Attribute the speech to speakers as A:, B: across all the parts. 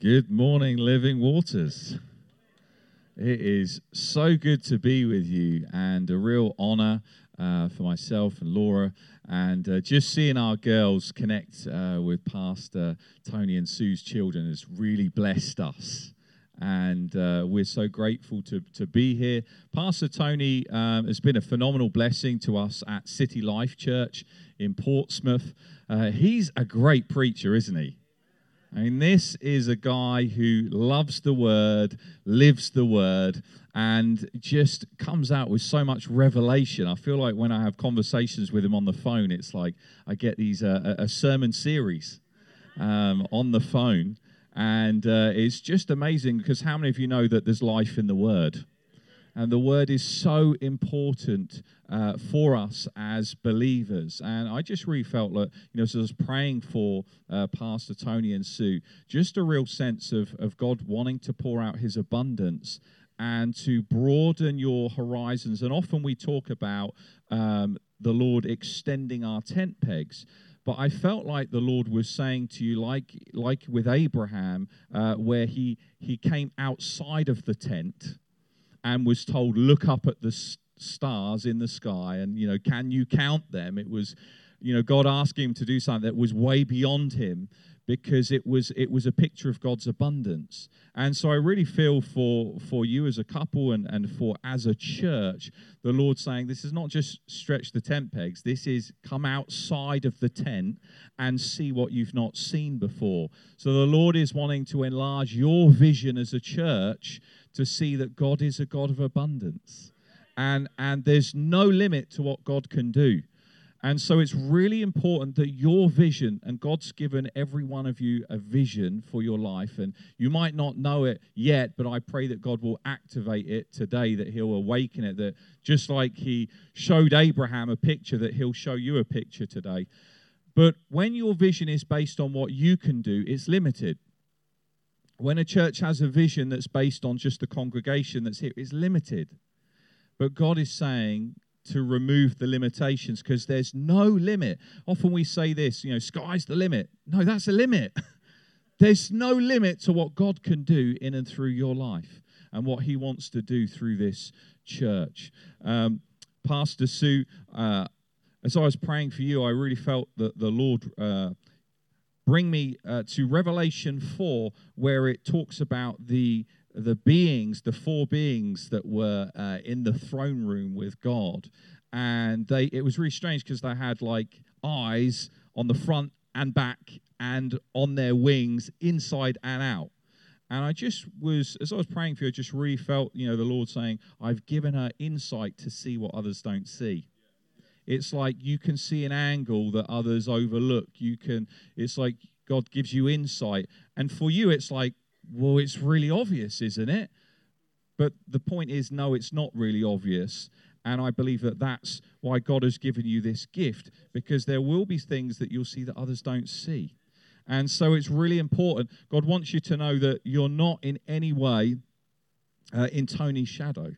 A: Good morning, Living Waters. It is so good to be with you, and a real honor for myself and Laura, and just seeing our girls connect with Pastor Tony and Sue's children has really blessed us. And we're so grateful to be here. Pastor Tony has been a phenomenal blessing to us at City Life Church in Portsmouth. He's a great preacher, isn't he? I mean, this is a guy who loves the Word, lives the Word, and just comes out with so much revelation. I feel like when I have conversations with him on the phone, it's like I get these a sermon series on the phone, and it's just amazing because how many of you know that there's life in the Word? And the Word is so important for us as believers. And I just really felt that, as I was praying for Pastor Tony and Sue, just a real sense of God wanting to pour out His abundance and to broaden your horizons. And often we talk about the Lord extending our tent pegs. But I felt like the Lord was saying to you, like with Abraham, where he came outside of the tent and was told, look up at the stars in the sky and, can you count them? It was, God asking him to do something that was way beyond him because it was a picture of God's abundance. And so I really feel for you as a couple and for as a church, the Lord saying this is not just stretch the tent pegs. This is come outside of the tent and see what you've not seen before. So the Lord is wanting to enlarge your vision as a church to see that God is a God of abundance. And there's no limit to what God can do. And so it's really important that your vision, and God's given every one of you a vision for your life, and you might not know it yet, but I pray that God will activate it today, that He'll awaken it, that just like He showed Abraham a picture, that He'll show you a picture today. But when your vision is based on what you can do, it's limited. When a church has a vision that's based on just the congregation that's here, it's limited. But God is saying to remove the limitations because there's no limit. Often we say this, sky's the limit. No, that's a limit. There's no limit to what God can do in and through your life and what He wants to do through this church. Pastor Sue, as I was praying for you, I really felt that the Lord bring me to Revelation 4, where it talks about the beings, the four beings that were in the throne room with God. And it was really strange because they had like eyes on the front and back and on their wings inside and out. And as I was praying for you, I just really felt, the Lord saying, I've given her insight to see what others don't see. It's like you can see an angle that others overlook. It's like God gives you insight. And for you, it's like, well, it's really obvious, isn't it? But the point is, no, it's not really obvious. And I believe that that's why God has given you this gift, because there will be things that you'll see that others don't see. And so it's really important. God wants you to know that you're not in any way in Tony's shadow,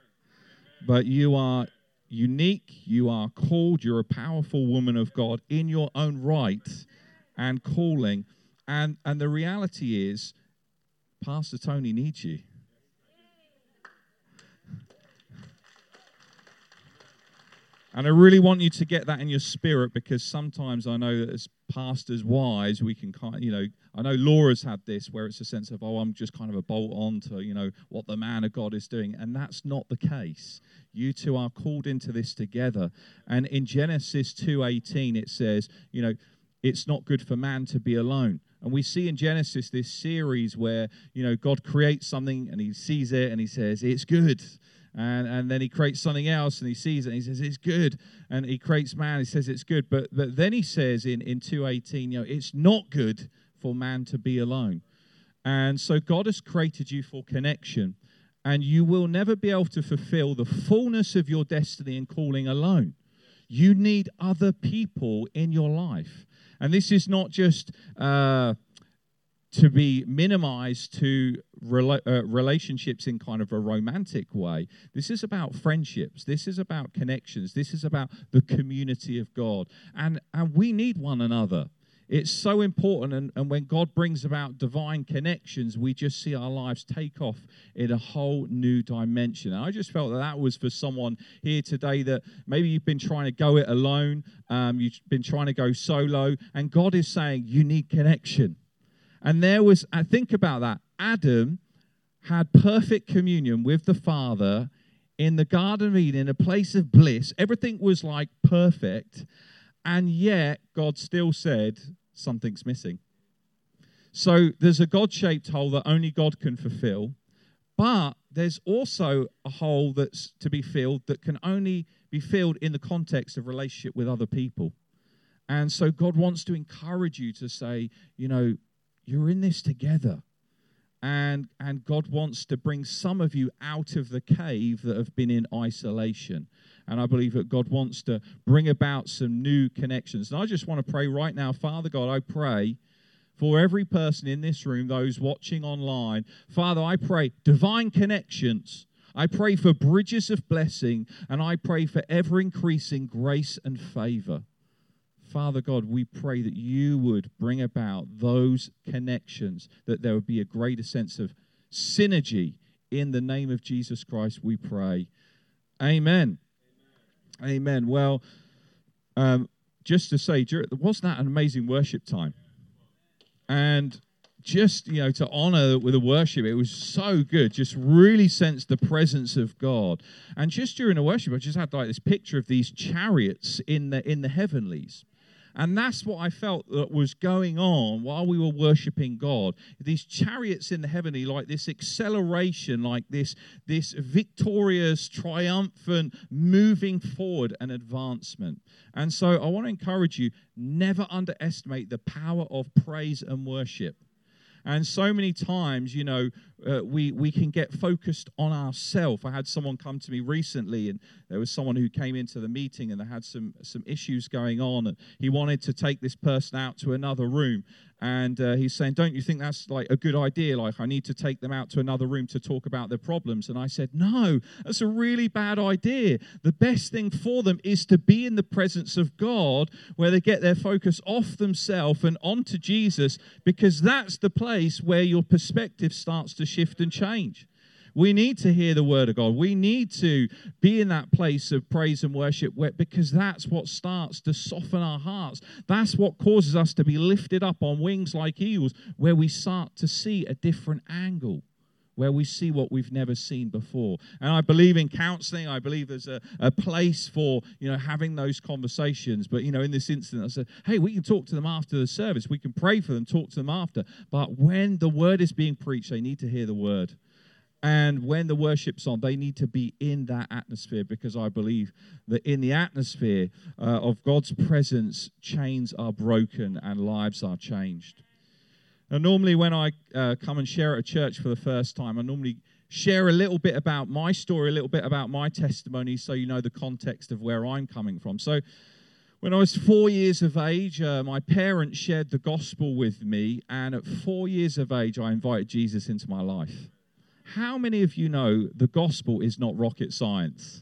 A: but you are unique, you are called, you're a powerful woman of God in your own right and calling. And the reality is, Pastor Tony needs you. And I really want you to get that in your spirit, because sometimes I know that as pastors' wives, we can I know Laura's had this where it's a sense of, I'm just kind of a bolt on to, what the man of God is doing. And that's not the case. You two are called into this together. And in Genesis 2:18, it says, it's not good for man to be alone. And we see in Genesis this series where, God creates something and He sees it and He says, it's good. And then He creates something else and He sees it and He says, it's good. And He creates man, He says, it's good. But then He says in 2:18, it's not good for man to be alone. And so God has created you for connection. And you will never be able to fulfill the fullness of your destiny and calling alone. You need other people in your life. And this is not just to be minimized to relationships in kind of a romantic way. This is about friendships. This is about connections. This is about the community of God. And we need one another. It's so important, and when God brings about divine connections, we just see our lives take off in a whole new dimension. And I just felt that was for someone here today, that maybe you've been trying to go it alone, you've been trying to go solo, and God is saying you need connection. And I think about that. Adam had perfect communion with the Father in the Garden of Eden, in a place of bliss. Everything was like perfect. And yet, God still said, something's missing. So there's a God-shaped hole that only God can fulfill. But there's also a hole that's to be filled that can only be filled in the context of relationship with other people. And so God wants to encourage you to say, you're in this together. And God wants to bring some of you out of the cave that have been in isolation. And I believe that God wants to bring about some new connections. And I just want to pray right now, Father God, I pray for every person in this room, those watching online. Father, I pray divine connections. I pray for bridges of blessing, and I pray for ever-increasing grace and favor. Father God, we pray that you would bring about those connections, that there would be a greater sense of synergy. In the name of Jesus Christ, we pray. Amen. Amen. Well, just to say, wasn't that an amazing worship time? And just, to honor with the worship, it was so good. Just really sensed the presence of God. And just during the worship, I just had like this picture of these chariots in the heavenlies. And that's what I felt that was going on while we were worshiping God. These chariots in the heavenly, like this acceleration, like this victorious, triumphant, moving forward and advancement. And so I want to encourage you, never underestimate the power of praise and worship. And so many times, we can get focused on ourselves. I had someone come to me recently, and there was someone who came into the meeting, and they had some issues going on, and he wanted to take this person out to another room. And he's saying, don't you think that's like a good idea? Like, I need to take them out to another room to talk about their problems. And I said, no, that's a really bad idea. The best thing for them is to be in the presence of God, where they get their focus off themselves and onto Jesus, because that's the place where your perspective starts to shift and change. We need to hear the word of God. We need to be in that place of praise and worship, because that's what starts to soften our hearts. That's what causes us to be lifted up on wings like eagles, where we start to see a different angle, where we see what we've never seen before. And I believe in counseling. I believe there's a place for, having those conversations. But, in this instance, I said, hey, we can talk to them after the service. We can pray for them, talk to them after. But when the word is being preached, they need to hear the word. And when the worship's on, they need to be in that atmosphere, because I believe that in the atmosphere of God's presence, chains are broken and lives are changed. And normally when I come and share at a church for the first time, I normally share a little bit about my story, a little bit about my testimony, so you know the context of where I'm coming from. So when I was 4 years of age, my parents shared the gospel with me, and at 4 years of age, I invited Jesus into my life. How many of you know the gospel is not rocket science?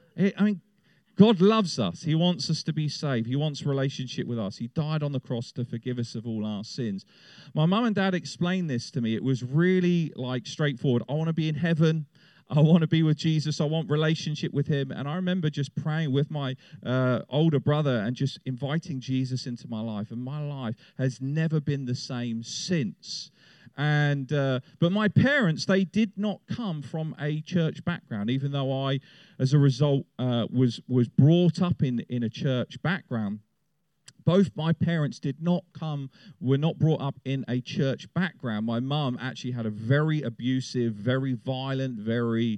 A: God loves us. He wants us to be saved. He wants a relationship with us. He died on the cross to forgive us of all our sins. My mum and dad explained this to me. It was really straightforward. I want to be in heaven. I want to be with Jesus. I want relationship with him. And I remember just praying with my older brother and just inviting Jesus into my life. And my life has never been the same since. And but my parents, they did not come from a church background, even though I, as a result, was brought up in a church background. Both my parents were not brought up in a church background. My mum actually had a very abusive, very violent, very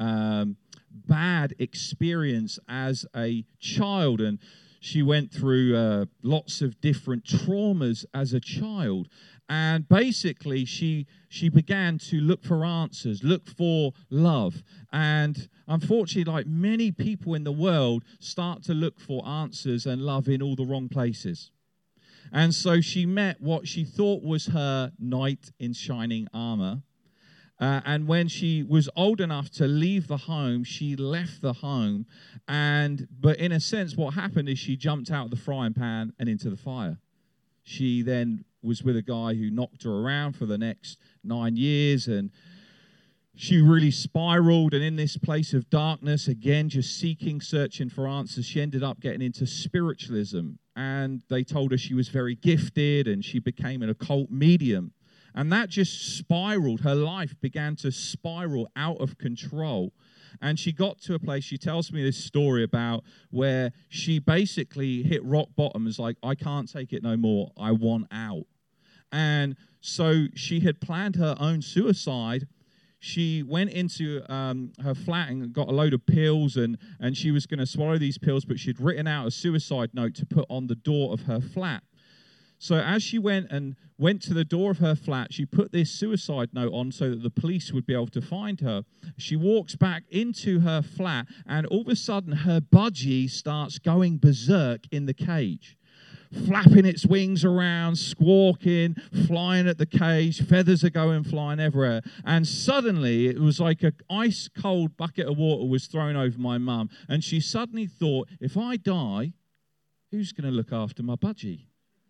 A: bad experience as a child, and she went through lots of different traumas as a child. And basically, she began to look for answers, look for love. And unfortunately, like many people in the world, start to look for answers and love in all the wrong places. And so she met what she thought was her knight in shining armor. And when she was old enough to leave the home, she left the home. But in a sense, what happened is she jumped out of the frying pan and into the fire. She then was with a guy who knocked her around for the next 9 years, and she really spiraled, and in this place of darkness, again, just seeking, searching for answers, she ended up getting into spiritualism. And they told her she was very gifted, and she became an occult medium. And that just spiraled. Her life began to spiral out of control. And she got to a place, she tells me this story about where she basically hit rock bottom. It's like, I can't take it no more. I want out. And so she had planned her own suicide. She went into her flat and got a load of pills, and she was going to swallow these pills, but she'd written out a suicide note to put on the door of her flat. So as she went to the door of her flat, she put this suicide note on so that the police would be able to find her. She walks back into her flat, and all of a sudden her budgie starts going berserk in the cage, flapping its wings around, squawking, flying at the cage. Feathers are going flying everywhere. And suddenly, it was like an ice-cold bucket of water was thrown over my mum. And she suddenly thought, if I die, who's going to look after my budgie?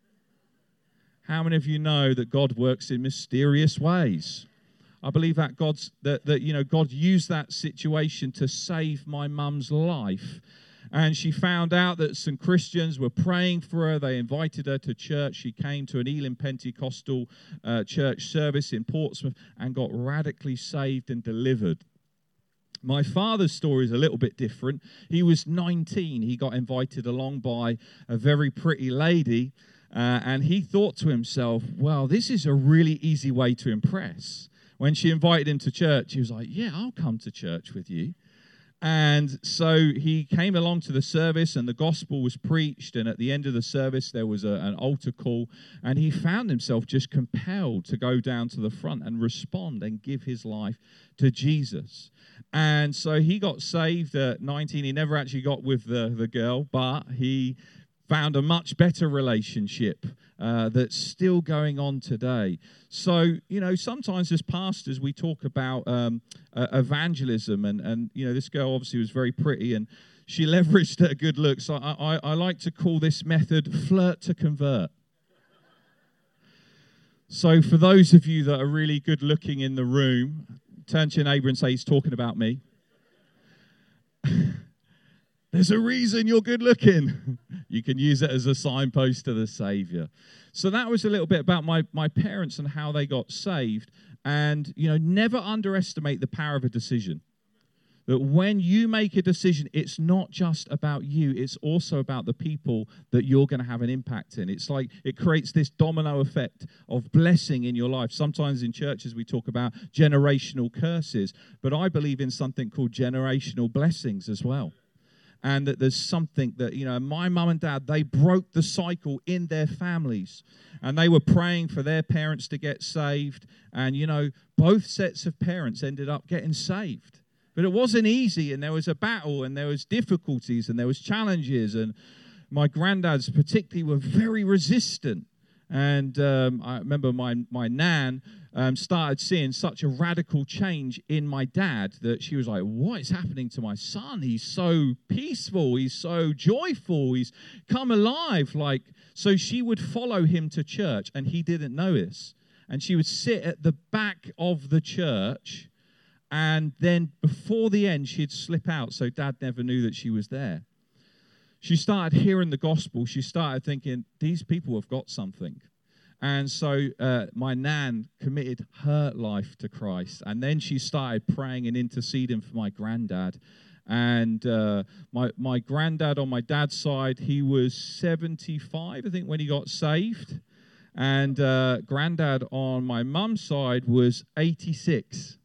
A: How many of you know that God works in mysterious ways? I believe that God used that situation to save my mum's life. And she found out that some Christians were praying for her. They invited her to church. She came to an Elim Pentecostal church service in Portsmouth and got radically saved and delivered. My father's story is a little bit different. He was 19. He got invited along by a very pretty lady. And he thought to himself, well, this is a really easy way to impress. When she invited him to church, he was like, yeah, I'll come to church with you. And so he came along to the service, and the gospel was preached, and at the end of the service there was an altar call, and he found himself just compelled to go down to the front and respond and give his life to Jesus. And so he got saved at 19. He never actually got with the girl, but he found a much better relationship that's still going on today. So, sometimes as pastors, we talk about evangelism, and this girl obviously was very pretty, and she leveraged her good looks. I like to call this method flirt to convert. So for those of you that are really good looking in the room, turn to your neighbor and say, he's talking about me. There's a reason you're good looking. You can use it as a signpost to the Savior. So that was a little bit about my parents and how they got saved. And, never underestimate the power of a decision. That when you make a decision, it's not just about you. It's also about the people that you're going to have an impact in. It's like it creates this domino effect of blessing in your life. Sometimes in churches we talk about generational curses. But I believe in something called generational blessings as well. And that there's something that, my mum and dad, they broke the cycle in their families. And they were praying for their parents to get saved. And, both sets of parents ended up getting saved. But it wasn't easy, and there was a battle, and there was difficulties, and there was challenges. And my granddads particularly were very resistant. And I remember my nan started seeing such a radical change in my dad that she was like, what is happening to my son? He's so peaceful. He's so joyful. He's come alive. So she would follow him to church, and he didn't notice. And she would sit at the back of the church, and then before the end, she'd slip out so Dad never knew that she was there. She started hearing the gospel. She started thinking, these people have got something. And so my nan committed her life to Christ. And then she started praying and interceding for my granddad. And my granddad on my dad's side, he was 75, I think, when he got saved. And granddad on my mum's side was 86.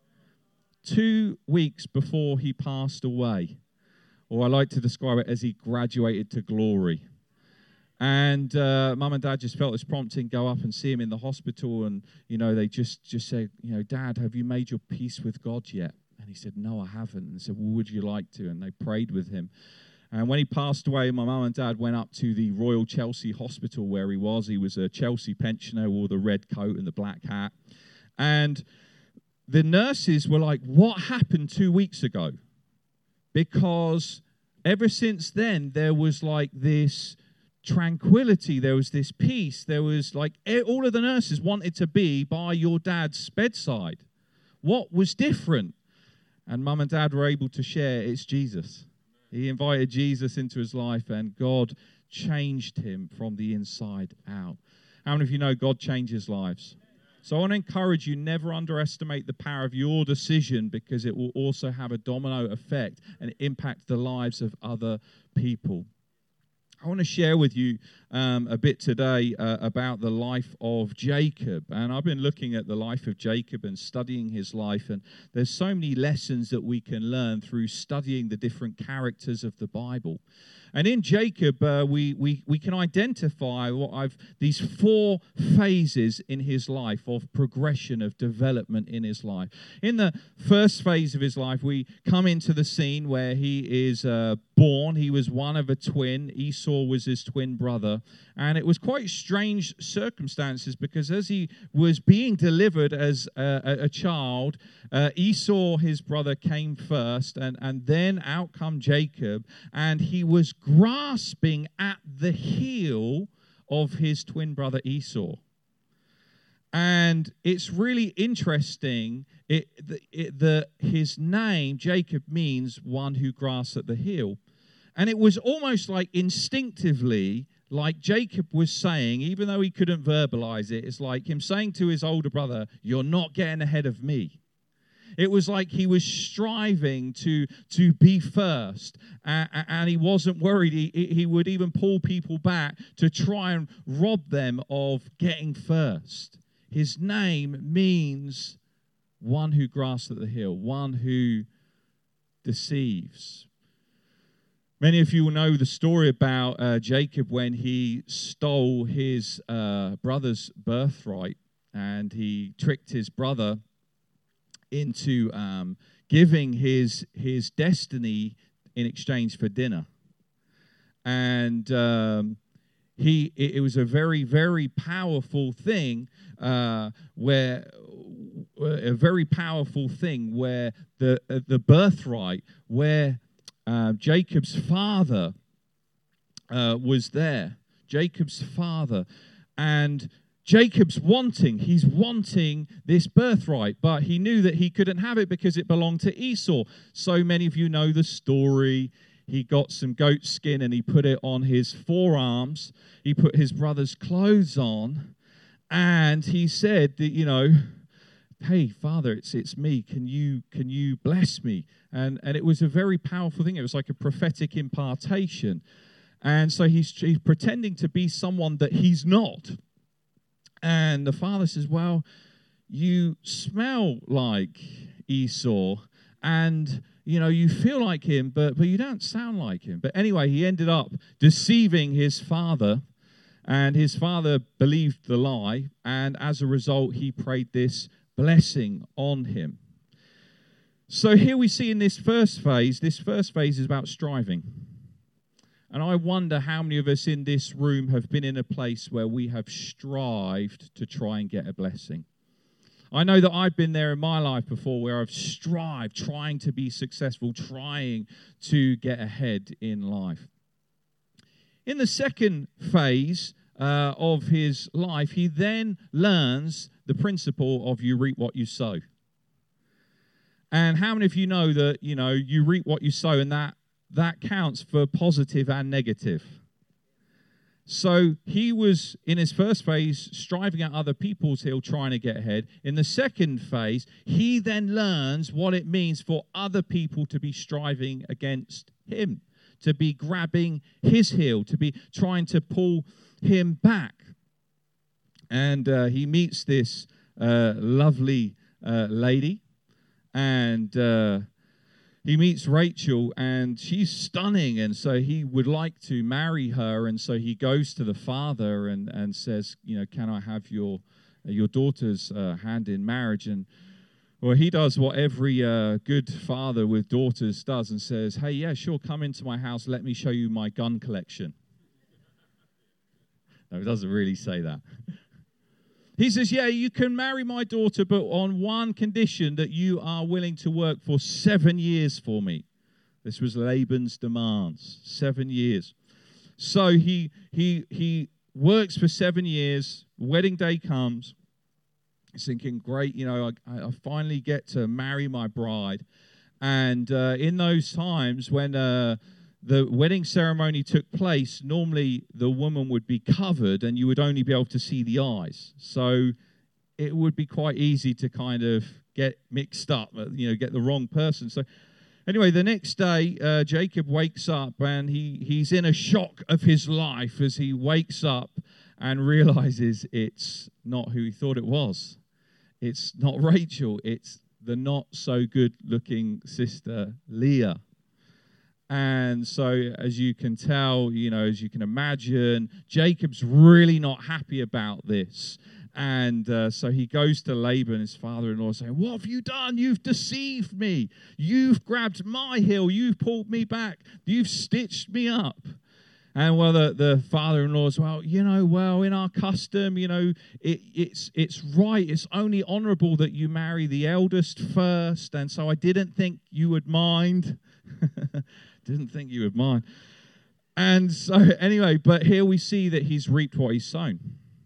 A: 2 weeks before he passed away. Or I like to describe it as he graduated to glory. And Mum and Dad just felt this prompting, go up and see him in the hospital. And, they just said, Dad, have you made your peace with God yet? And he said, no, I haven't. And they said, well, would you like to? And they prayed with him. And when he passed away, my mum and dad went up to the Royal Chelsea Hospital where he was. He was a Chelsea pensioner, wore the red coat and the black hat. And the nurses were like, what happened 2 weeks ago? Because ever since then, there was like this tranquility. There was this peace. There was like all of the nurses wanted to be by your dad's bedside. What was different? And Mum and Dad were able to share, it's Jesus. He invited Jesus into his life, and God changed him from the inside out. How many of you know God changes lives? So I want to encourage you, never underestimate the power of your decision, because it will also have a domino effect and impact the lives of other people. I want to share with you a bit today about the life of Jacob. And I've been looking at the life of Jacob and studying his life. And there's so many lessons that we can learn through studying the different characters of the Bible. And in Jacob, we can identify these 4 phases in his life of progression, of development in his life. In the first phase of his life, we come into the scene where he is born. He was one of a twin. Esau was his twin brother. And it was quite strange circumstances, because as he was being delivered as a child, Esau, his brother, came first, and then out come Jacob, and he was grasping at the heel of his twin brother Esau. And it's really interesting, his name, Jacob, means one who grasps at the heel. And it was almost like instinctively, like Jacob was saying, even though he couldn't verbalize it, it's like him saying to his older brother, "You're not getting ahead of me." It was like he was striving to be first, and he wasn't worried. He would even pull people back to try and rob them of getting first. His name means one who grasps at the heel, one who deceives. Many of you will know the story about Jacob when he stole his brother's birthright, and he tricked his brother into giving his destiny in exchange for dinner. And it was a very, very powerful thing where the birthright, where Jacob's father was there. Jacob's father. And Jacob's he's wanting this birthright, but he knew that he couldn't have it because it belonged to Esau. So many of you know the story. He got some goat skin and he put it on his forearms. He put his brother's clothes on, and he said that, "Hey, Father, it's me. Can you bless me?" And it was a very powerful thing. It was like a prophetic impartation. And so he's pretending to be someone that he's not. And the father says, "Well, you smell like Esau, and you feel like him, but you don't sound like him." But anyway, he ended up deceiving his father, and his father believed the lie, and as a result, he prayed this blessing on him. So here we see in this first phase is about striving. And I wonder how many of us in this room have been in a place where we have strived to try and get a blessing. I know that I've been there in my life before, where I've strived, trying to be successful, trying to get ahead in life. In the second phase of his life, he then learns the principle of you reap what you sow. And how many of you know that, you reap what you sow, and that counts for positive and negative? So he was, in his first phase, striving at other people's heel, trying to get ahead. In the second phase, he then learns what it means for other people to be striving against him, to be grabbing his heel, to be trying to pull him back. And he meets this lovely lady, and he meets Rachel, and she's stunning, and so he would like to marry her. And so he goes to the father and says, "Can I have your daughter's hand in marriage?" And he does what every good father with daughters does, and says, "Hey, yeah, sure, come into my house. Let me show you my gun collection." No, it doesn't really say that. He says, "Yeah, you can marry my daughter, but on one condition, that you are willing to work for 7 years for me." This was Laban's demands, 7 years. So he works for 7 years. Wedding day comes. He's thinking, great, I finally get to marry my bride. And in those times when the wedding ceremony took place, normally the woman would be covered and you would only be able to see the eyes. So it would be quite easy to kind of get mixed up, get the wrong person. So anyway, the next day, Jacob wakes up and he's in a shock of his life as he wakes up and realizes it's not who he thought it was. It's not Rachel. It's the not so good looking sister Leah. And so as you can tell, as you can imagine, Jacob's really not happy about this. And so he goes to Laban, his father-in-law, saying, what have you done? You've deceived me. You've grabbed my heel. You've pulled me back. You've stitched me up. And the father-in-law's, in our custom, it's right. It's only honorable that you marry the eldest first. And so I didn't think you would mind. Didn't think you would mind. And so anyway, but here we see that he's reaped what he's sown.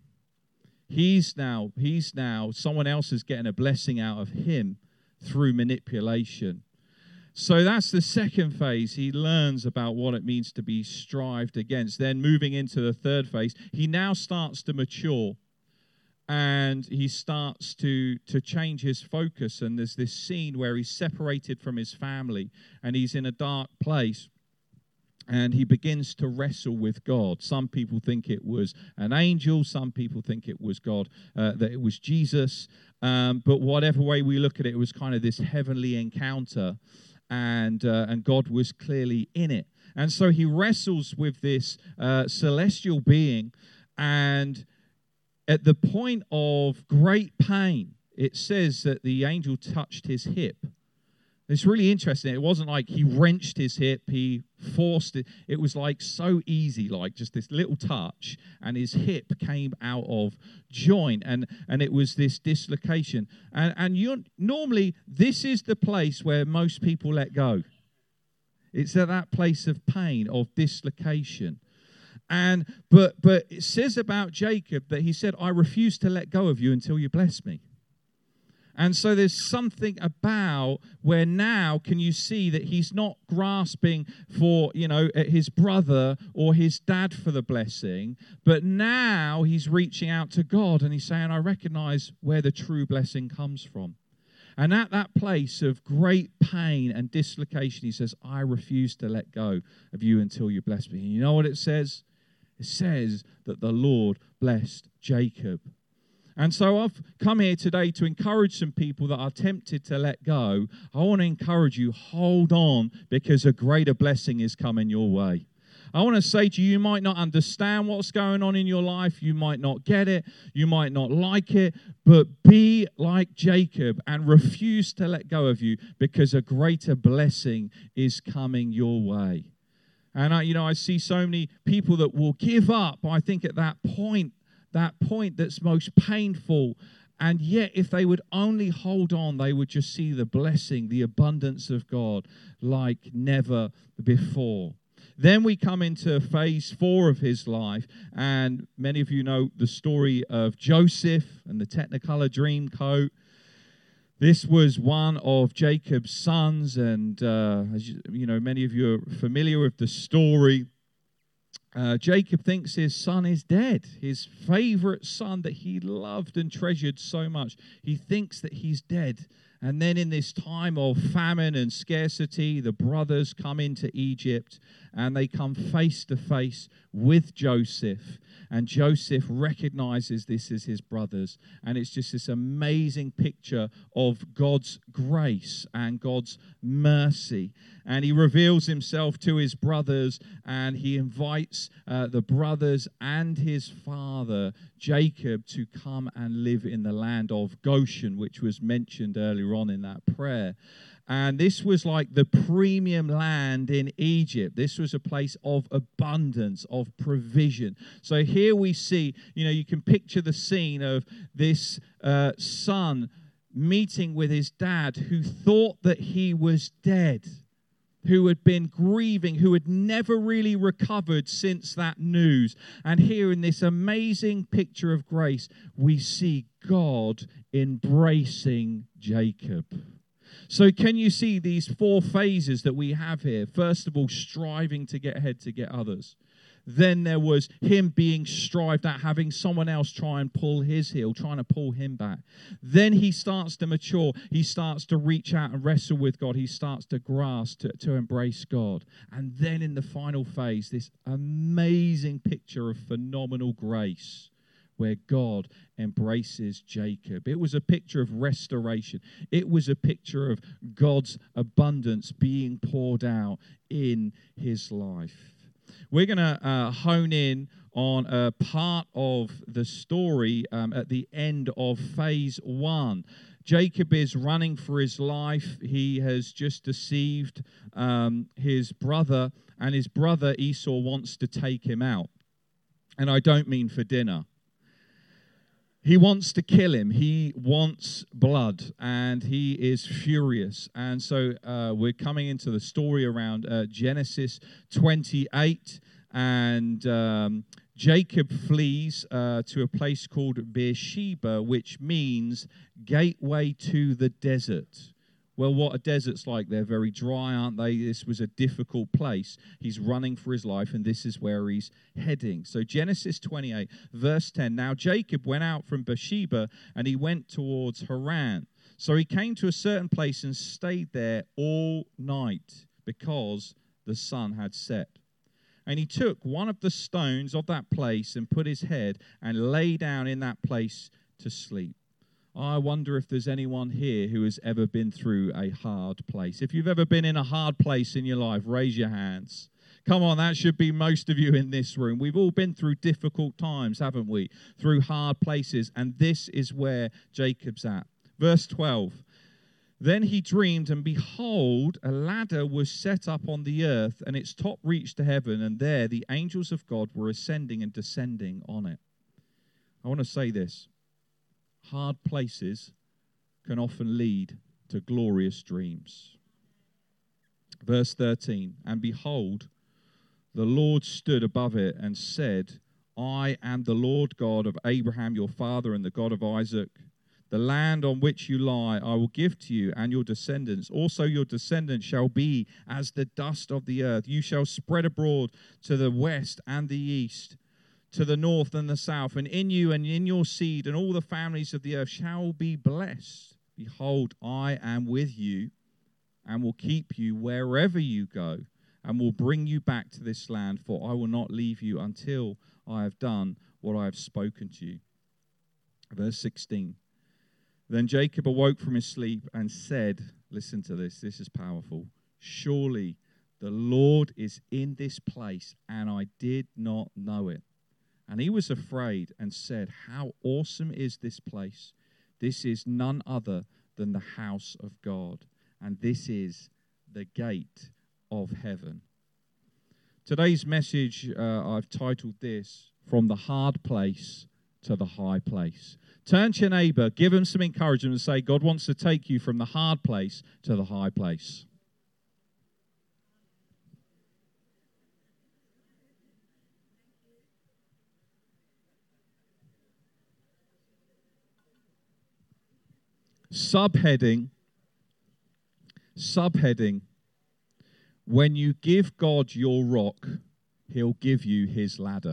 A: He's now, someone else is getting a blessing out of him through manipulation. So that's the second phase. He learns about what it means to be strived against. Then moving into the third phase, he now starts to mature and he starts to change his focus. And there's this scene where he's separated from his family and he's in a dark place. And he begins to wrestle with God. Some people think it was an angel. Some people think it was God, that it was Jesus. But whatever way we look at it, it was kind of this heavenly encounter. And God was clearly in it. And so he wrestles with this celestial being. And at the point of great pain, it says that the angel touched his hip. It's really interesting. It wasn't like he wrenched his hip, he forced it. It was like so easy, like just this little touch, and his hip came out of joint, and it was this dislocation. And normally, this is the place where most people let go. It's at that place of pain, of dislocation. But it says about Jacob that he said, I refuse to let go of you until you bless me. And so there's something about where now can you see that he's not grasping for, his brother or his dad for the blessing, but now he's reaching out to God and he's saying, I recognize where the true blessing comes from. And at that place of great pain and dislocation, he says, I refuse to let go of you until you bless me. And you know what it says? It says that the Lord blessed Jacob. And so I've come here today to encourage some people that are tempted to let go. I want to encourage you, hold on, because a greater blessing is coming your way. I want to say to you, you might not understand what's going on in your life. You might not get it. You might not like it. But be like Jacob and refuse to let go of you, because a greater blessing is coming your way. And I see so many people that will give up, I think, at that point that's most painful. And yet, if they would only hold on, they would just see the blessing, the abundance of God like never before. Then we come into phase 4 of his life, and many of you know the story of Joseph and the Technicolor Dreamcoat. This was one of Jacob's sons, and as you know, many of you are familiar with the story. Jacob thinks his son is dead, his favorite son that he loved and treasured so much. He thinks that he's dead. And then in this time of famine and scarcity, the brothers come into Egypt and they come face to face with Joseph. And Joseph recognizes this as his brothers. And it's just this amazing picture of God's grace and God's mercy. And he reveals himself to his brothers, and he invites the brothers and his father, Jacob, to come and live in the land of Goshen, which was mentioned earlier on in that prayer. And this was like the premium land in Egypt. This was a place of abundance, of provision. So here we see, you can picture the scene of this son meeting with his dad who thought that he was dead. who had been grieving, who had never really recovered since that news. And here in this amazing picture of grace, we see God embracing Jacob. So can you see these four phases that we have here? First of all, striving to get ahead to get others. Then there was him being strived at, having someone else try and pull his heel, trying to pull him back. Then he starts to mature. He starts to reach out and wrestle with God. He starts to grasp, to embrace God. And then in the final phase, this amazing picture of phenomenal grace where God embraces Jacob. It was a picture of restoration. It was a picture of God's abundance being poured out in his life. We're going to hone in on a part of the story at the end of phase 1. Jacob is running for his life. He has just deceived his brother, and his brother Esau wants to take him out. And I don't mean for dinner. He wants to kill him. He wants blood, and he is furious. And so we're coming into the story around Genesis 28, and Jacob flees to a place called Beersheba, which means gateway to the desert. Well, what a desert's like. They're very dry, aren't they? This was a difficult place. He's running for his life, and this is where he's heading. So Genesis 28, verse 10. Now Jacob went out from Beersheba, and he went towards Haran. So he came to a certain place and stayed there all night, because the sun had set. And he took one of the stones of that place and put his head and lay down in that place to sleep. I wonder if there's anyone here who has ever been through a hard place. If you've ever been in a hard place in your life, raise your hands. Come on, that should be most of you in this room. We've all been through difficult times, haven't we? Through hard places, and this is where Jacob's at. Verse 12. Then he dreamed, and behold, a ladder was set up on the earth, and its top reached to heaven, and there the angels of God were ascending and descending on it. I want to say this. Hard places can often lead to glorious dreams. Verse 13, and behold, the Lord stood above it and said, I am the Lord God of Abraham your father and the God of Isaac. The land on which you lie I will give to you and your descendants. Also your descendants shall be as the dust of the earth. You shall spread abroad to the west and the east, to the north and the south, and in you and in your seed and all the families of the earth shall be blessed. Behold, I am with you and will keep you wherever you go and will bring you back to this land, for I will not leave you until I have done what I have spoken to you. Verse 16. Then Jacob awoke from his sleep and said, listen to this, this is powerful. Surely the Lord is in this place, and I did not know it. And he was afraid and said, how awesome is this place? This is none other than the house of God, and this is the gate of heaven. Today's message, I've titled this, From the Hard Place to the High Place. Turn to your neighbor, give him some encouragement and say, God wants to take you from the hard place to the high place. Subheading, when you give God your rock, he'll give you his ladder.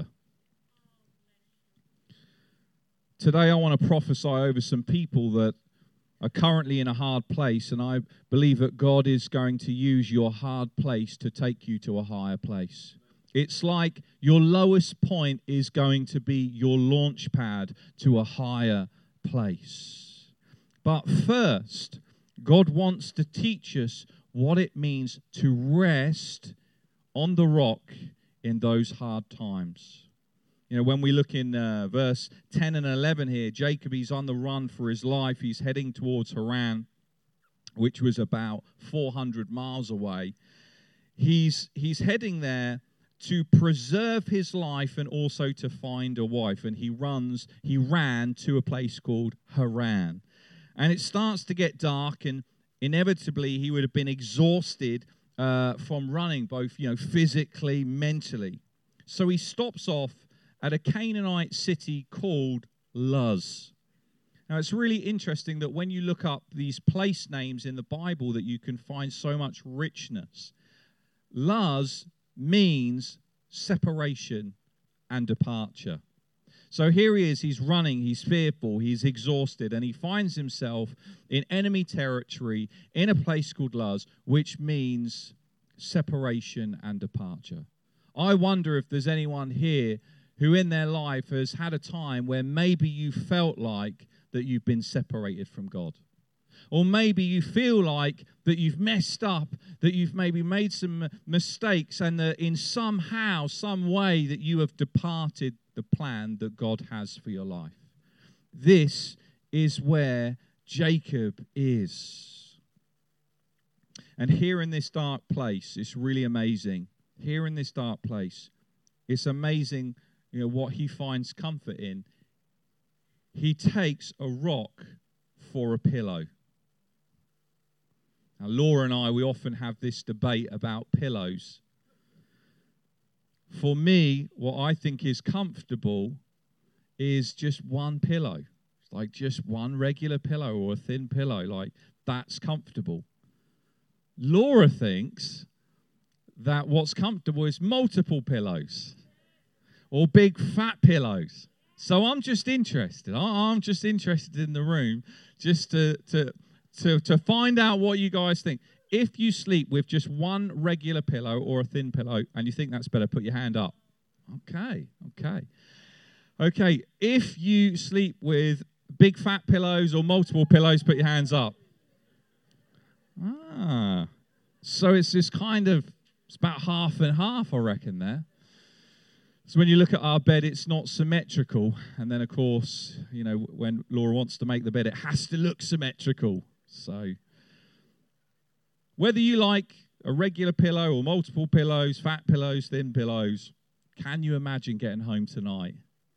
A: Today I want to prophesy over some people that are currently in a hard place, and I believe that God is going to use your hard place to take you to a higher place. It's like your lowest point is going to be your launch pad to a higher place. But first, God wants to teach us what it means to rest on the rock in those hard times. You know, when we look in verse 10 and 11 here, Jacob, he's on the run for his life. He's heading towards Haran, which was about 400 miles away. He's heading there to preserve his life and also to find a wife. And he ran to a place called Haran. And it starts to get dark, and inevitably he would have been exhausted from running, both physically, mentally. So he stops off at a Canaanite city called Luz. Now, it's really interesting that when you look up these place names in the Bible that you can find so much richness. Luz means separation and departure. So here he is, he's running, he's fearful, he's exhausted, and he finds himself in enemy territory in a place called Luz, which means separation and departure. I wonder if there's anyone here who in their life has had a time where maybe you felt like that you've been separated from God. Or maybe you feel like that you've messed up, that you've maybe made some mistakes, and that in somehow, some way that you have departed the plan that God has for your life. This is where Jacob is. And here in this dark place, it's really amazing. Here in this dark place, it's amazing, what he finds comfort in. He takes a rock for a pillow. Now, Laura and I, we often have this debate about pillows. For me, what I think is comfortable is just one pillow. It's like just one regular pillow or a thin pillow. Like, that's comfortable. Laura thinks that what's comfortable is multiple pillows or big fat pillows. So I'm just interested. I'm just interested in the room just to find out what you guys think. If you sleep with just one regular pillow or a thin pillow and you think that's better, put your hand up. Okay. If you sleep with big fat pillows or multiple pillows, put your hands up. So it's this it's about half and half, I reckon, there. So when you look at our bed, it's not symmetrical. And then, of course, when Laura wants to make the bed, it has to look symmetrical. So whether you like a regular pillow or multiple pillows, fat pillows, thin pillows, can you imagine getting home tonight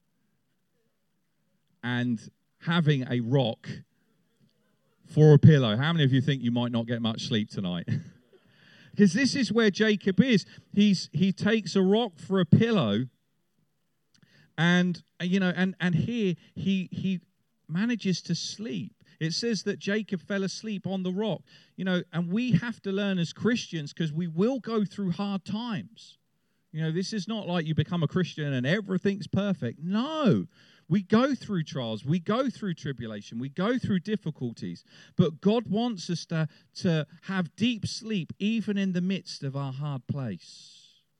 A: and having a rock for a pillow? How many of you think you might not get much sleep tonight? Because this is where Jacob is. He takes a rock for a pillow. And here he manages to sleep. It says that Jacob fell asleep on the rock. And we have to learn as Christians, because we will go through hard times. This is not like you become a Christian and everything's perfect. No, we go through trials, we go through tribulation, we go through difficulties. But God wants us to have deep sleep even in the midst of our hard place.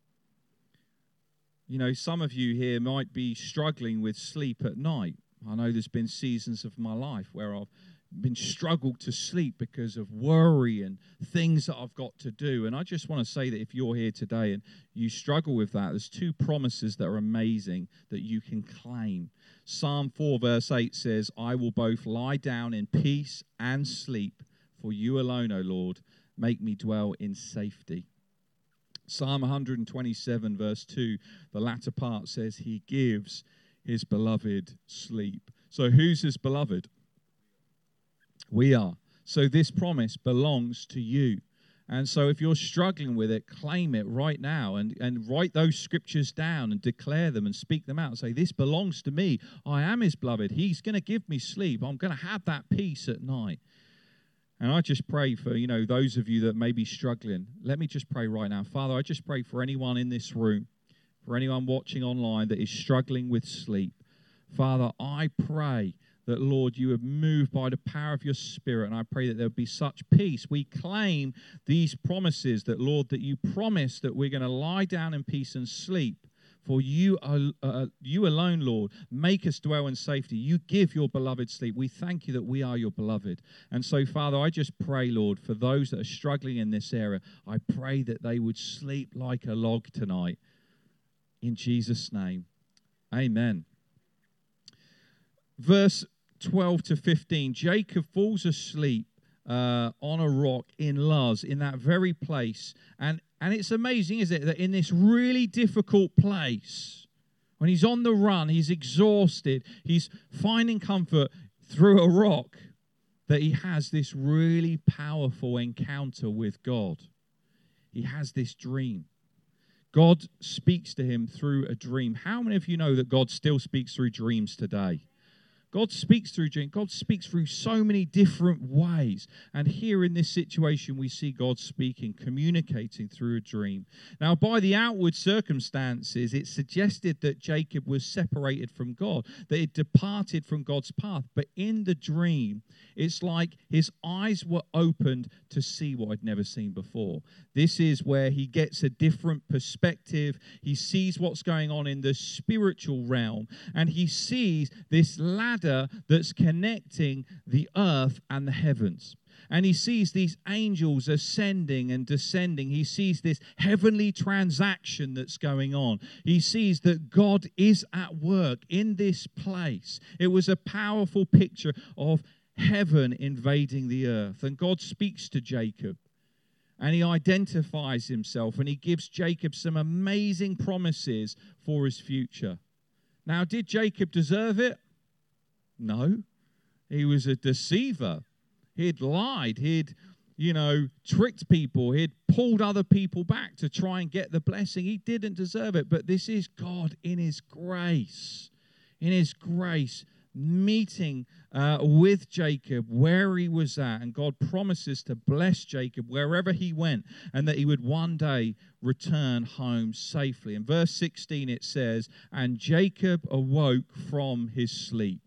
A: Some of you here might be struggling with sleep at night. I know there's been seasons of my life where I've been struggled to sleep because of worry and things that I've got to do. And I just want to say that if you're here today and you struggle with that, there's two promises that are amazing that you can claim. Psalm 4 verse 8 says, I will both lie down in peace and sleep, for you alone, O Lord, make me dwell in safety. Psalm 127 verse 2, the latter part says, he gives his beloved sleep. So who's his beloved? We are. So this promise belongs to you. And so if you're struggling with it, claim it right now and write those scriptures down and declare them and speak them out and say, this belongs to me. I am his beloved. He's going to give me sleep. I'm going to have that peace at night. And I just pray for, those of you that may be struggling. Let me just pray right now. Father, I just pray for anyone in this room, for anyone watching online that is struggling with sleep. Father, I pray that, Lord, you would move by the power of your Spirit, and I pray that there would be such peace. We claim these promises that, Lord, that you promise that we're going to lie down in peace and sleep. For you alone, Lord, make us dwell in safety. You give your beloved sleep. We thank you that we are your beloved. And so, Father, I just pray, Lord, for those that are struggling in this area, I pray that they would sleep like a log tonight. In Jesus' name, amen. Verse 12 to 15, Jacob falls asleep on a rock in Luz, in that very place. And it's amazing, isn't it, that in this really difficult place, when he's on the run, he's exhausted, he's finding comfort through a rock, that he has this really powerful encounter with God. he has this dream. God speaks to him through a dream. How many of you know that God still speaks through dreams today? God speaks through dreams. God speaks through so many different ways. And here in this situation, we see God speaking, communicating through a dream. Now, by the outward circumstances, it suggested that Jacob was separated from God, that he departed from God's path. But in the dream, it's like his eyes were opened to see what I'd never seen before. This is where he gets a different perspective. He sees what's going on in the spiritual realm, and he sees this ladder that's connecting the earth and the heavens. And he sees these angels ascending and descending. He sees this heavenly transaction that's going on. He sees that God is at work in this place. It was a powerful picture of heaven invading the earth. And God speaks to Jacob, and he identifies himself, and he gives Jacob some amazing promises for his future. Now, did Jacob deserve it? No. He was a deceiver. He'd lied. He'd, tricked people. He'd pulled other people back to try and get the blessing. He didn't deserve it. But this is God in his grace. In his grace, meeting with Jacob where he was at. And God promises to bless Jacob wherever he went, and that he would one day return home safely. In verse 16 it says, "And Jacob awoke from his sleep."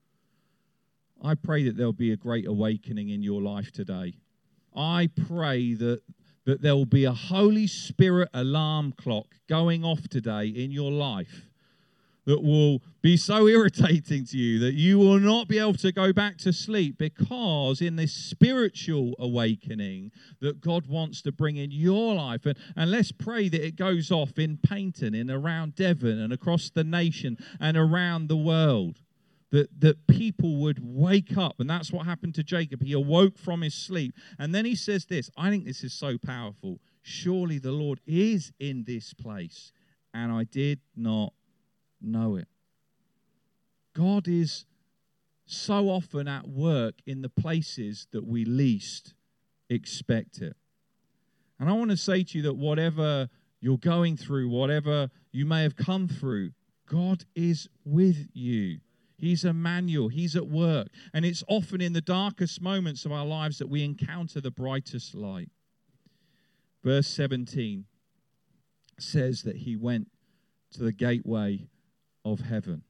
A: I pray that there'll be a great awakening in your life today. I pray that there will be a Holy Spirit alarm clock going off today in your life that will be so irritating to you that you will not be able to go back to sleep, because in this spiritual awakening that God wants to bring in your life. And let's pray that it goes off in Paignton and around Devon and across the nation and around the world. That people would wake up. And that's what happened to Jacob. He awoke from his sleep. And then he says this. I think this is so powerful. "Surely the Lord is in this place, and I did not know it." God is so often at work in the places that we least expect it. And I want to say to you that whatever you're going through, whatever you may have come through, God is with you. He's Emmanuel. He's at work. And it's often in the darkest moments of our lives that we encounter the brightest light. Verse 17 says that he went to the gateway of heaven.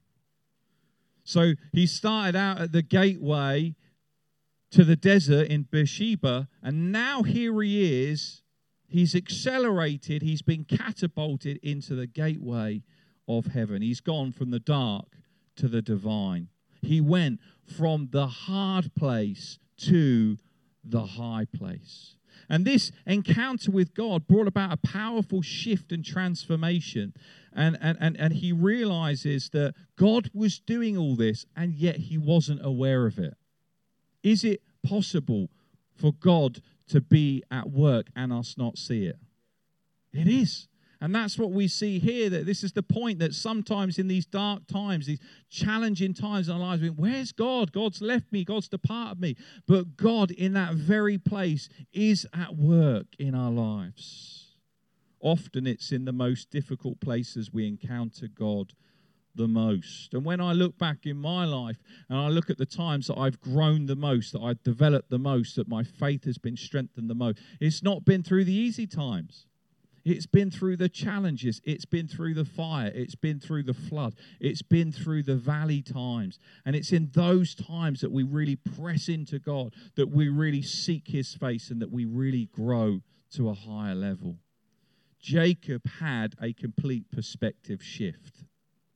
A: So he started out at the gateway to the desert in Beersheba, and now here he is. He's accelerated. He's been catapulted into the gateway of heaven. He's gone from the dark to the divine. He went from the hard place to the high place. And this encounter with God brought about a powerful shift and transformation. And he realizes that God was doing all this, and yet he wasn't aware of it. Is it possible for God to be at work and us not see it? It is. And that's what we see here, that this is the point, that sometimes in these dark times, these challenging times in our lives, where's God? God's left me. God's departed me. But God in that very place is at work in our lives. Often it's in the most difficult places we encounter God the most. And when I look back in my life and I look at the times that I've grown the most, that I've developed the most, that my faith has been strengthened the most, it's not been through the easy times. It's been through the challenges. It's been through the fire. It's been through the flood. It's been through the valley times. And it's in those times that we really press into God, that we really seek his face, and that we really grow to a higher level. Jacob had a complete perspective shift.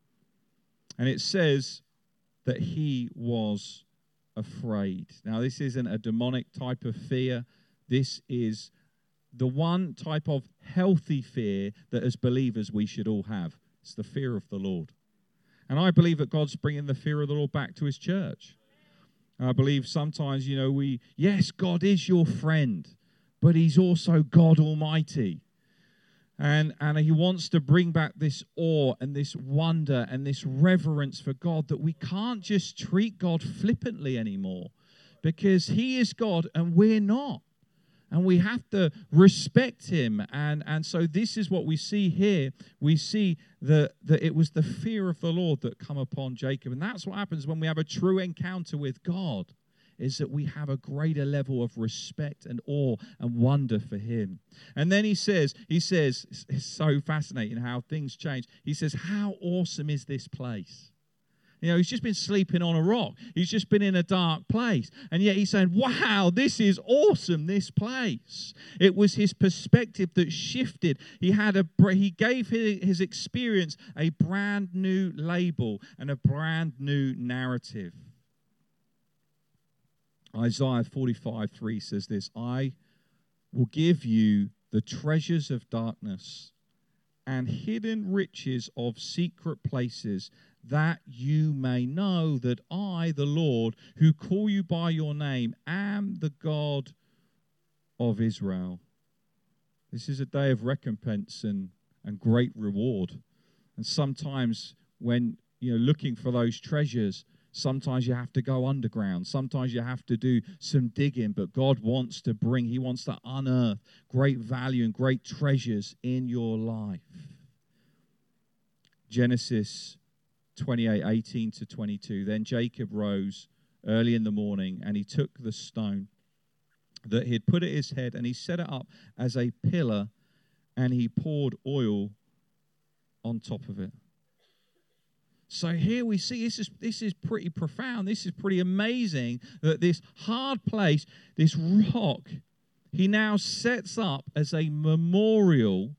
A: And it says that he was afraid. Now, this isn't a demonic type of fear. This is the one type of healthy fear that as believers we should all have. It's the fear of the Lord. And I believe that God's bringing the fear of the Lord back to his church. And I believe sometimes, yes, God is your friend, but he's also God Almighty. And he wants to bring back this awe and this wonder and this reverence for God, that we can't just treat God flippantly anymore, because he is God and we're not. And we have to respect him. And so this is what we see here. We see that it was the fear of the Lord that come upon Jacob. And that's what happens when we have a true encounter with God, is that we have a greater level of respect and awe and wonder for him. And then he says, it's so fascinating how things change. He says, how awesome is this place? You know, he's just been sleeping on a rock. He's just been in a dark place. And yet he's saying, wow, this is awesome, this place. It was his perspective that shifted. He gave his experience a brand new label and a brand new narrative. Isaiah 45:3 says this, I will give you the treasures of darkness and hidden riches of secret places, that you may know that I, the Lord, who call you by your name, am the God of Israel. This is a day of recompense and great reward. And sometimes when you're looking for those treasures, sometimes you have to go underground. Sometimes you have to do some digging. But God wants to he wants to unearth great value and great treasures in your life. Genesis 28:18-22. Then Jacob rose early in the morning, and he took the stone that he had put at his head, and he set it up as a pillar, and he poured oil on top of it. So here we see, this is pretty profound. This is pretty amazing that this hard place, this rock, he now sets up as a memorial,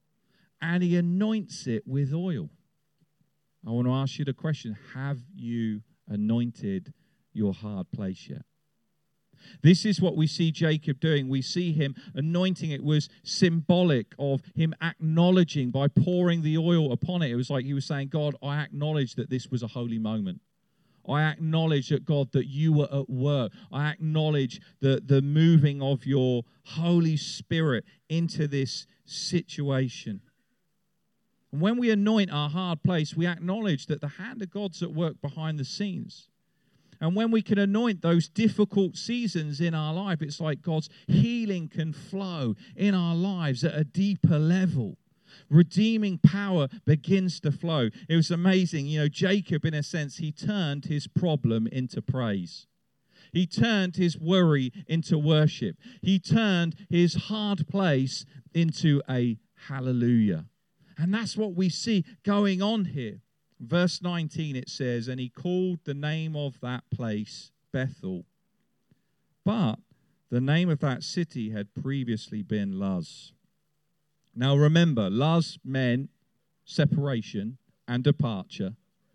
A: and he anoints it with oil. I want to ask you the question, have you anointed your hard place yet? This is what we see Jacob doing. We see him anointing. It was symbolic of him acknowledging by pouring the oil upon it. It was like he was saying, God, I acknowledge that this was a holy moment. I acknowledge that, God, that you were at work. I acknowledge the moving of your Holy Spirit into this situation. And when we anoint our hard place, we acknowledge that the hand of God's at work behind the scenes. And when we can anoint those difficult seasons in our life, it's like God's healing can flow in our lives at a deeper level. Redeeming power begins to flow. It was amazing. You know, Jacob, in a sense, he turned his problem into praise. He turned his worry into worship. He turned his hard place into a hallelujah. And that's what we see going on here. Verse 19, it says, and he called the name of that place Bethel. But the name of that city had previously been Luz. Now remember, Luz meant separation and departure.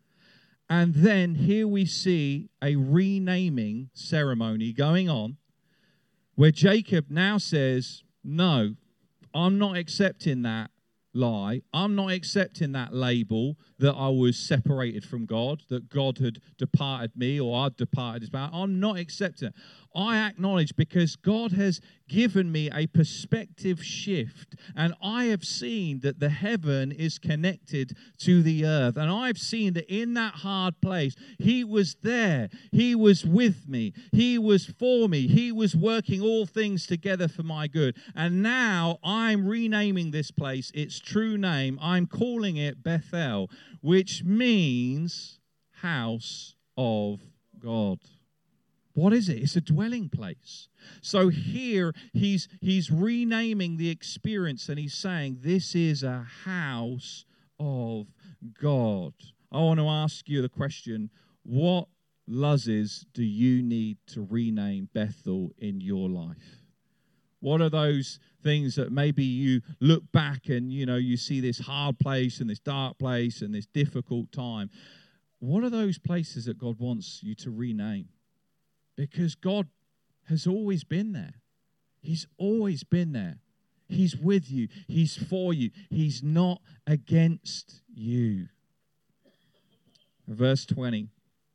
A: And then here we see a renaming ceremony going on, where Jacob now says, no, I'm not accepting that lie. I'm not accepting that label that I was separated from God, that God had departed me or I'd departed his power. I'm not accepting it. I acknowledge, because God has given me a perspective shift, and I have seen that the heaven is connected to the earth, and I've seen that in that hard place, he was there, he was with me, he was for me, he was working all things together for my good. And now I'm renaming this place its true name. I'm calling it Bethel, which means house of God. What is it? It's a dwelling place. So here he's renaming the experience, and he's saying this is a house of God. I want to ask you the question, what Luzes do you need to rename Bethel in your life? What are those things that maybe you look back and, you know, you see this hard place and this dark place and this difficult time? What are those places that God wants you to rename? Because God has always been there. He's always been there. He's with you. He's for you. He's not against you. Verse 20.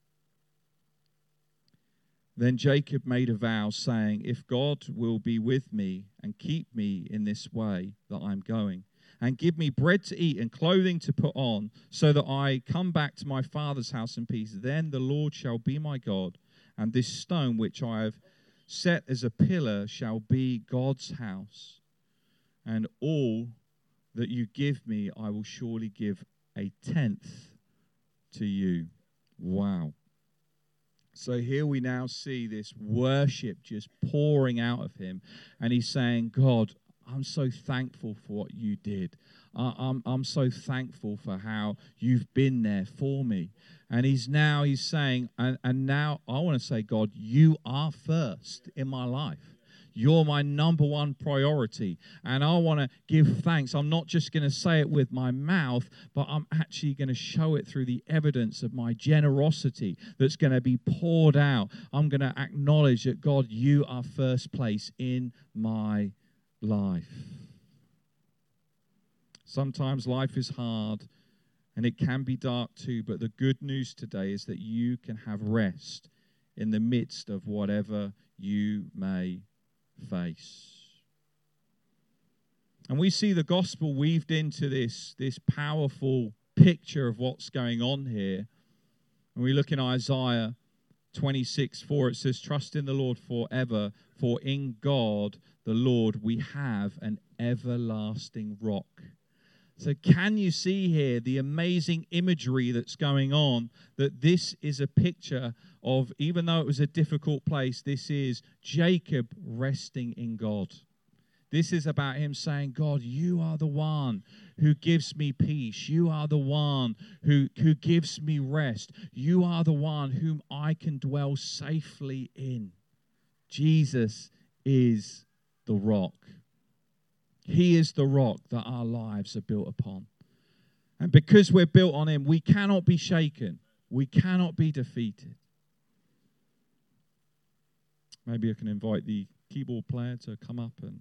A: Then Jacob made a vow, saying, if God will be with me and keep me in this way that I'm going, and give me bread to eat and clothing to put on, so that I come back to my father's house in peace, then the Lord shall be my God, and this stone which I have set as a pillar shall be God's house, and all that you give me, I will surely give a tenth to you. Wow. So here we now see this worship just pouring out of him. And he's saying, God, I'm so thankful for what you did. I'm so thankful for how you've been there for me. And he's saying, and now I want to say, God, you are first in my life. You're my number one priority. And I want to give thanks. I'm not just going to say it with my mouth, but I'm actually going to show it through the evidence of my generosity that's going to be poured out. I'm going to acknowledge that, God, you are first place in my life. Sometimes life is hard and it can be dark too, but the good news today is that you can have rest in the midst of whatever you may face. And we see the gospel weaved into this powerful picture of what's going on here. And we look in Isaiah 26:4, it says, trust in the Lord forever, for in God the Lord we have an everlasting rock. So can you see here the amazing imagery that's going on, that this is a picture of, even though it was a difficult place, this is Jacob resting in God. This is about him saying, God, you are the one who gives me peace. You are the one who gives me rest. You are the one whom I can dwell safely in. Jesus is the rock. He is the rock that our lives are built upon. And because we're built on him, we cannot be shaken. We cannot be defeated. Maybe I can invite the keyboard player to come up. And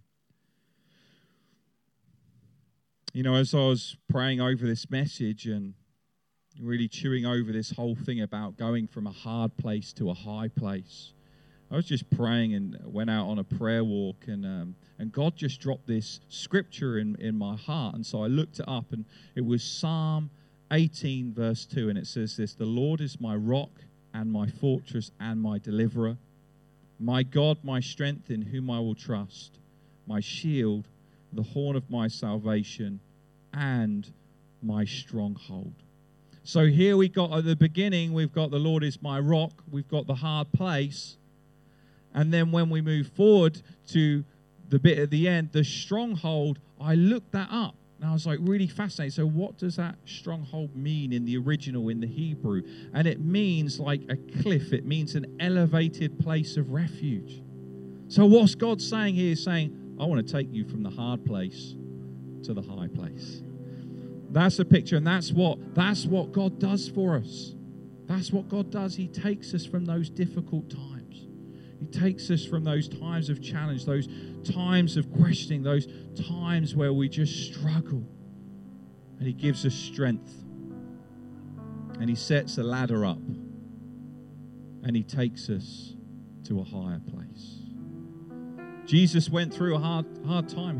A: you know, as I was praying over this message and really chewing over this whole thing about going from a hard place to a high place, I was just praying and went out on a prayer walk, and God just dropped this scripture in my heart. And so I looked it up, and it was Psalm 18, verse 2, and it says this: the Lord is my rock and my fortress and my deliverer, my God, my strength, in whom I will trust, my shield, the horn of my salvation, and my stronghold. So here we got at the beginning, we've got the Lord is my rock, we've got the hard place. And then when we move forward to the bit at the end, the stronghold, I looked that up. And I was like really fascinated. So what does that stronghold mean in the original, in the Hebrew? And it means like a cliff. It means an elevated place of refuge. So what's God saying here? He's saying, I want to take you from the hard place to the high place. That's a picture, and that's what God does for us. That's what God does. He takes us from those difficult times. He takes us from those times of challenge, those times of questioning, those times where we just struggle. And he gives us strength. And he sets a ladder up. And he takes us to a higher place. Jesus went through a hard time.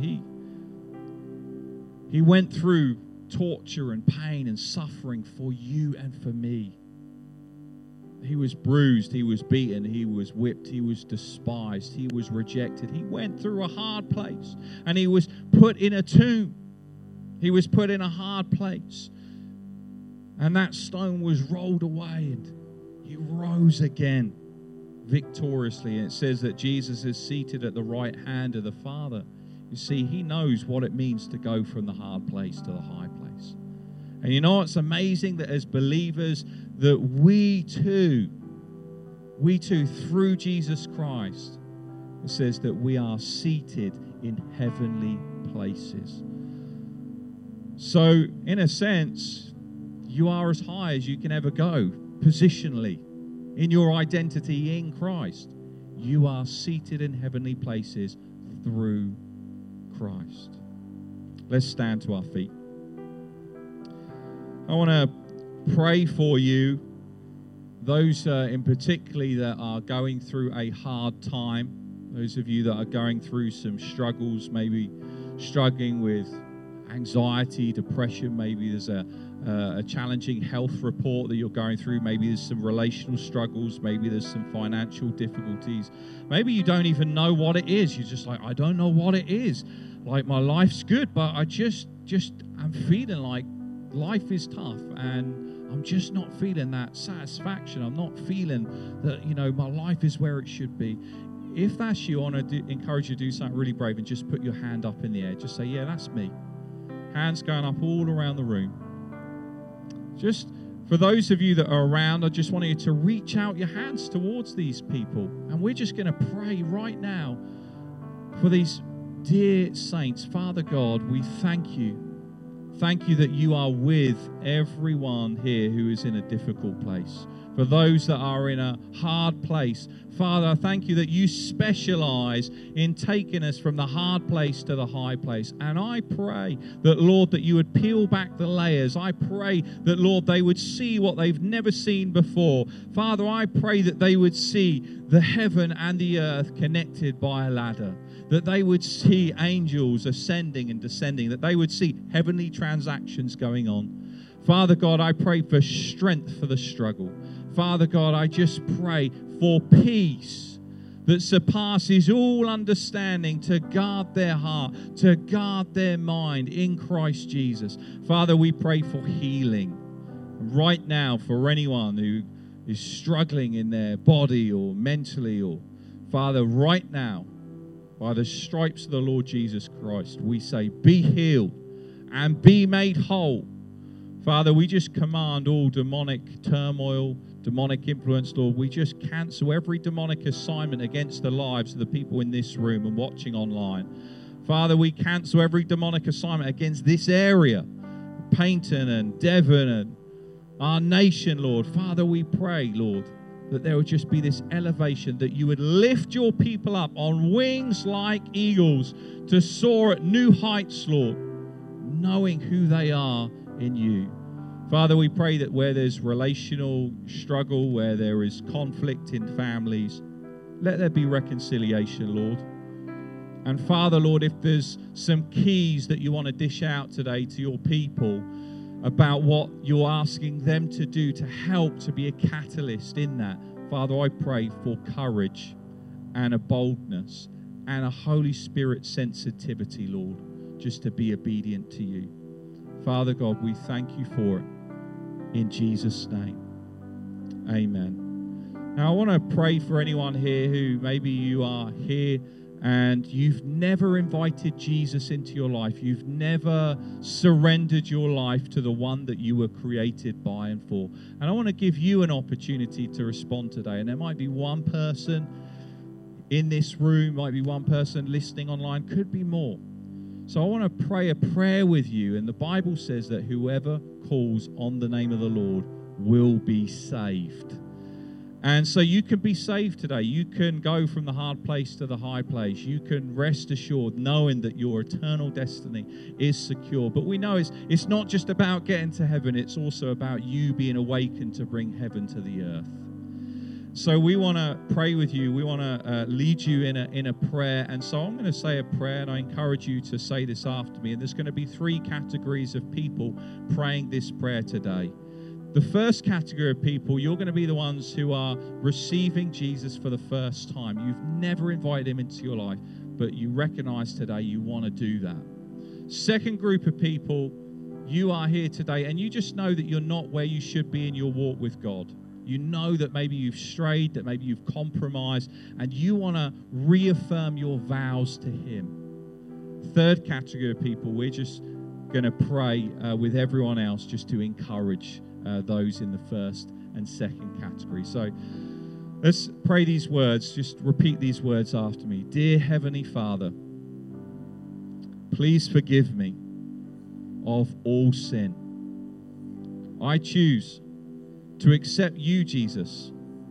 A: He went through torture and pain and suffering for you and for me. He was bruised, he was beaten, he was whipped, he was despised, he was rejected. He went through a hard place, and he was put in a tomb. He was put in a hard place. And that stone was rolled away, and he rose again victoriously. And it says that Jesus is seated at the right hand of the Father. You see, he knows what it means to go from the hard place to the high place. And you know, it's amazing that as believers, that we too, through Jesus Christ, it says that we are seated in heavenly places. So, in a sense, you are as high as you can ever go, positionally, in your identity in Christ. You are seated in heavenly places through Christ. Let's stand to our feet. I want to pray for you, those in particularly that are going through a hard time, those of you that are going through some struggles, maybe struggling with anxiety, depression, maybe there's a a challenging health report that you're going through. Maybe there's some relational struggles. Maybe there's some financial difficulties. Maybe you don't even know what it is. You're just like, I don't know what it is. Like, my life's good, but I'm feeling like life is tough, and I'm just not feeling that satisfaction. I'm not feeling that, my life is where it should be. If that's you, I want to encourage you to do something really brave and just put your hand up in the air. Just say, yeah, that's me. Hands going up all around the room. Just for those of you that are around, I just want you to reach out your hands towards these people. And we're just going to pray right now for these dear saints. Father God, we thank you. Thank you that you are with everyone here who is in a difficult place. For those that are in a hard place, Father, I thank you that you specialize in taking us from the hard place to the high place. And I pray that, Lord, that you would peel back the layers. I pray that, Lord, they would see what they've never seen before. Father, I pray that they would see the heaven and the earth connected by a ladder, that they would see angels ascending and descending, that they would see heavenly transactions going on. Father God, I pray for strength for the struggle. Father God, I just pray for peace that surpasses all understanding to guard their heart, to guard their mind in Christ Jesus. Father, we pray for healing right now for anyone who is struggling in their body or mentally, or Father, right now, by the stripes of the Lord Jesus Christ, we say, be healed and be made whole. Father, we just command all demonic turmoil, demonic influence, Lord. We just cancel every demonic assignment against the lives of the people in this room and watching online. Father, we cancel every demonic assignment against this area, Paignton and Devon and our nation, Lord. Father, we pray, Lord, that there would just be this elevation, that you would lift your people up on wings like eagles to soar at new heights, Lord, knowing who they are in you. Father, we pray that where there's relational struggle, where there is conflict in families, let there be reconciliation, Lord. And Father, Lord, if there's some keys that you want to dish out today to your people about what you're asking them to do to help to be a catalyst in that, Father, I pray for courage and a boldness and a Holy Spirit sensitivity, Lord, just to be obedient to you. Father God, we thank you for it. In Jesus' name, amen. Now, I want to pray for anyone here who maybe you are here and you've never invited Jesus into your life. You've never surrendered your life to the one that you were created by and for. And I want to give you an opportunity to respond today. And there might be one person in this room, might be one person listening online, could be more. So I want to pray a prayer with you. And the Bible says that whoever calls on the name of the Lord will be saved. And so you can be saved today. You can go from the hard place to the high place. You can rest assured knowing that your eternal destiny is secure. But we know it's not just about getting to heaven. It's also about you being awakened to bring heaven to the earth. So we want to pray with you. We want to lead you in a prayer. And so I'm going to say a prayer, and I encourage you to say this after me. And there's going to be 3 categories of people praying this prayer today. The first category of people, you're going to be the ones who are receiving Jesus for the first time. You've never invited him into your life, but you recognize today you want to do that. Second group of people, you are here today, and you just know that you're not where you should be in your walk with God. You know that maybe you've strayed, that maybe you've compromised, and you want to reaffirm your vows to him. Third category of people, we're just going to pray with everyone else just to encourage those in the first and second category. So let's pray these words. Just repeat these words after me. Dear Heavenly Father, please forgive me of all sin. I choose to accept you, Jesus,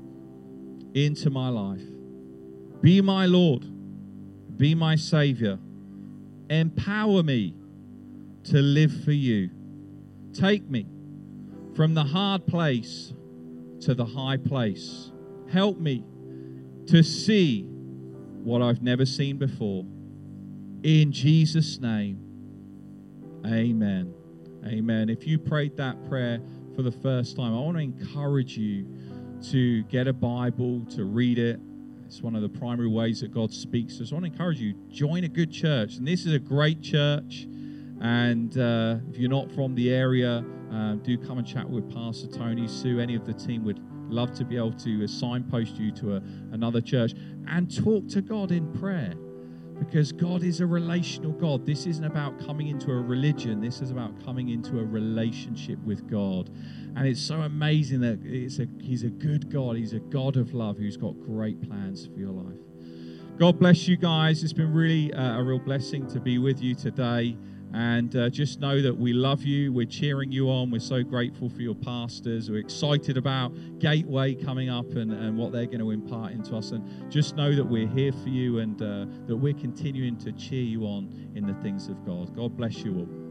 A: into my life. Be my Lord. Be my Savior. Empower me to live for you. Take me from the hard place to the high place. Help me to see what I've never seen before. In Jesus' name, amen. Amen. If you prayed that prayer for the first time, I want to encourage you to get a Bible, to read it. It's one of the primary ways that God speaks to us. I want to encourage you, join a good church. And this is a great church. And if you're not from the area, do come and chat with Pastor Tony, Sue. Any of the team would love to be able to signpost you to another church and talk to God in prayer. Because God is a relational God. This isn't about coming into a religion. This is about coming into a relationship with God. And it's so amazing that He's a good God. He's a God of love who's got great plans for your life. God bless you guys. It's been really a real blessing to be with you today. And just know that we love you. We're cheering you on. We're so grateful for your pastors. We're excited about Gateway coming up and what they're going to impart into us. And just know that we're here for you and that we're continuing to cheer you on in the things of God. God bless you all.